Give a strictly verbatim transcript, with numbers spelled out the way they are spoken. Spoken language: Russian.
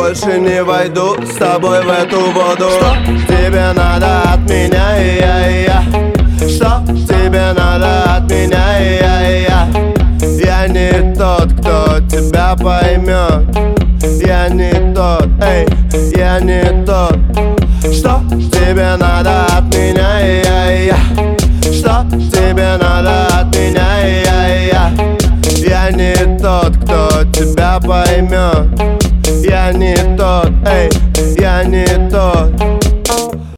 больше не войду с тобой в эту воду. Что тебе надо от меня, и я, и я? Что тебе надо от меня, и я, и я? Я не тот, кто тебя поймет. Я не тот, эй, я не тот. Что тебе надо от меня, и я, и я? Что тебе надо от меня, и я, и я? Я не тот, кто тебя поймет. Я не тот, эй, я не тот.